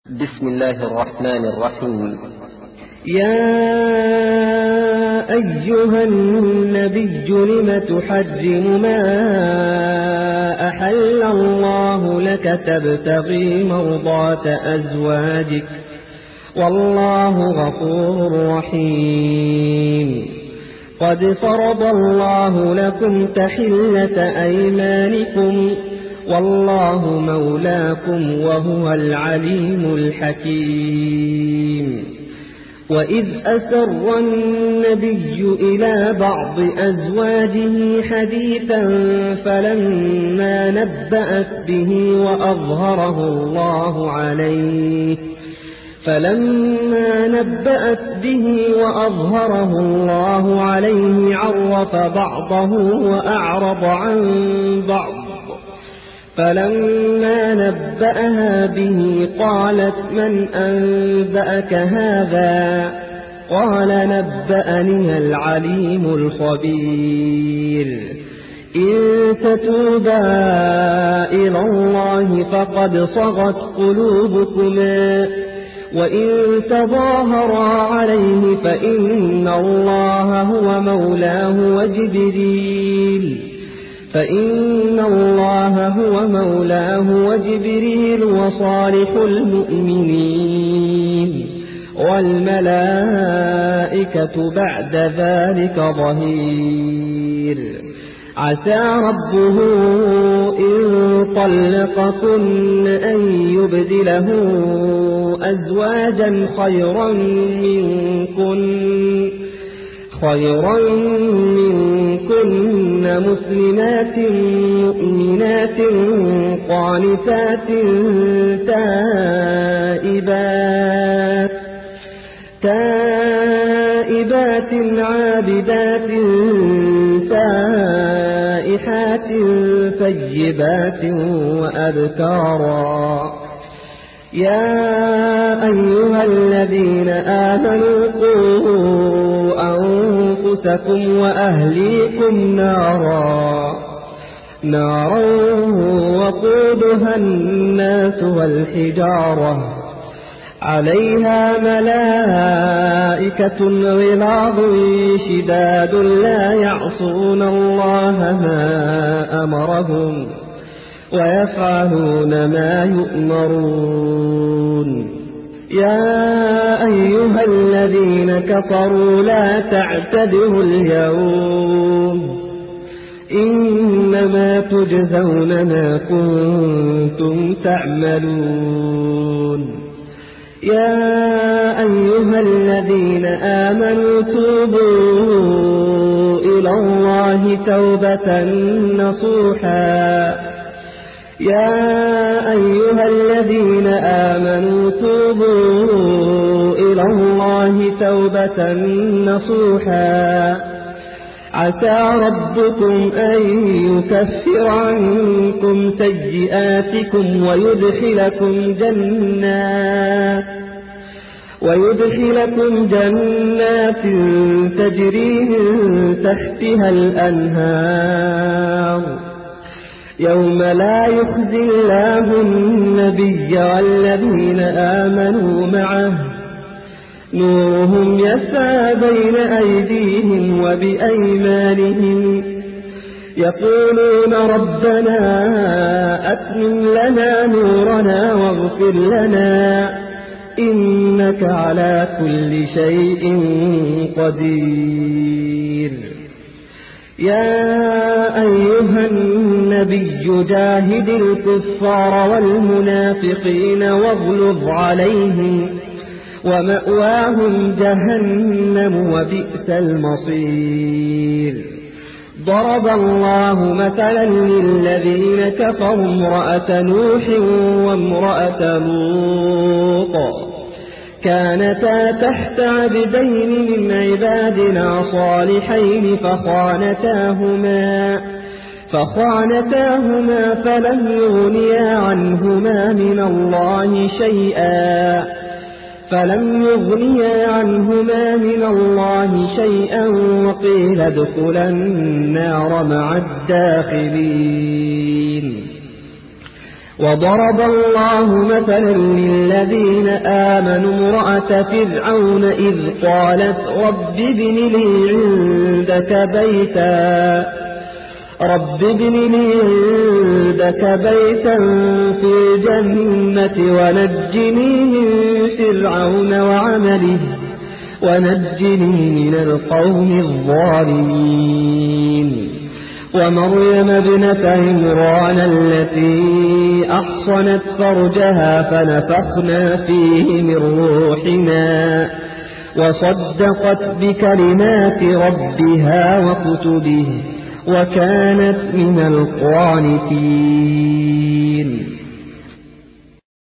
بسم الله الرحمن الرحيم. يا أيها النبي لم تحرم ما أحل الله لك تبتغي مرضات أزواجك والله غفور رحيم. قد فرض الله لكم تحلة أيمانكم والله مولاكم وهو العليم الحكيم. وإذ أسر النبي إلى بعض أزواجه حديثا فلما نبأت به وأظهره الله عليه عرف بعضه وأعرض عن بعض. فلما نبأها به قالت من أنبأك هذا؟ قال نبأني العليم الخبير. إن تتوبا إلى الله فقد صغت قلوبكما وإن تظاهرا عليه فإن الله هو مولاه وجبريل وصالح المؤمنين والملائكة بعد ذلك ظهير. عسى ربه إن طلقكن أن يبدله أزواجا خيرا منكن مسلمات مؤمنات قانتات تائبات عابدات سائحات ثيبات وأبكارا. يا أيها الذين آمنوا قوا أنفسكم وأهليكم نارا وقودها الناس والحجارة عليها ملائكة غلاظ شداد لا يعصون الله ما أمرهم ويفعلون ما يؤمرون. يا أيها الذين كفروا لا تعتذروا اليوم إنما تجزون ما كنتم تعملون. يا أيها الذين آمنوا توبوا إلى الله توبة نصوحا عسى ربكم أن يكفر عنكم سيئاتكم ويدخلكم جنات تجري من تحتها الأنهار يوم لا يخزي الله النبي والذين آمنوا معه نورهم يسعى بين أيديهم وبأيمانهم يقولون ربنا أتمم لنا نورنا واغفر لنا إنك على كل شيء قدير. يا أيها النبي جاهد الكفار والمنافقين واغلظ عليهم ومأواهم جهنم وبئس المصير. ضرب الله مثلا للذين كفروا امرأة نوح وامرأة لوط كانتا تحت عبدين من عبادنا صالحين فخانتاهما فلم يغنيا عنهما من الله شيئا وقيل ادخلا النار مع الداخلين. وضرب الله مثلا للذين آمنوا امرأة فرعون إذ قالت رب ابن لي عندك بيتا في الجنة ونجني من فرعون وعمله ونجني من القوم الظالمين ومريم ابنة عمران التي أحصنت فرجها فنفخنا فيه من روحنا وصدقت بكلمات ربها وكتبه وكانت من القانتين